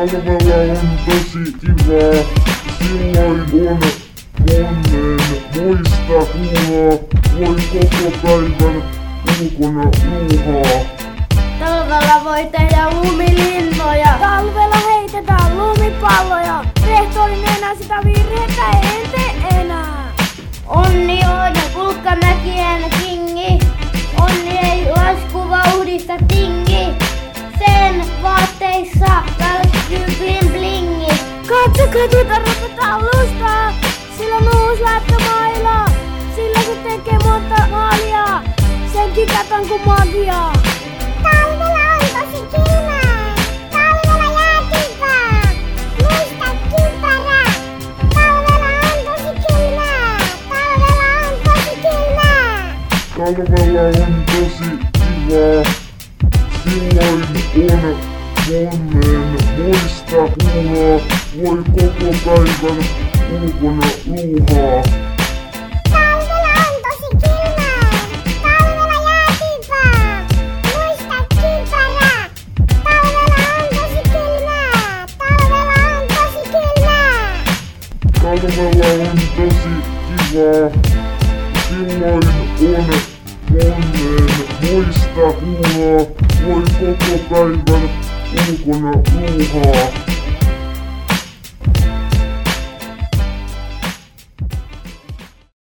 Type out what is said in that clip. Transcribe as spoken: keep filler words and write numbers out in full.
Talvella on tosi kivaa, silloin on monen moista kuulaa, voi koko päivän ulkona luuhaa. Talvella voi tehdä lumilinnoja. Talvella heitetään lumipalloja. Rehtorin enää sitä virhettä en tee enää. Onni on Kulkkamäkien kingi. Onni ei laskuvauhdista tingi. Sen vaatteissa välkkyy bling blingi. Katsokaa tytäröstä taulusta. Sillä on uusi lättömaila. Sillä se tekee monta maalia. Senkin katon kuin magiaa. Talvella on tosi kylmää. Talvella jäätiipää. Muista kypärä. Talvella on tosi kylmää. Talvella on tosi kylmää. Talvella on tosi kivaa, silloin on monen moista kuulaa, voi koko päivän ulkona luuhaa. Talvella on tosi kylmää. Talvella jäätiipää. Muista kypärä. Talvella on tosi kylmää. Talvella on tosi kylmää. Talvella on tosi kivaa, silloin on monen moista kuulaa, voi koko päivän ulkona luuhaa.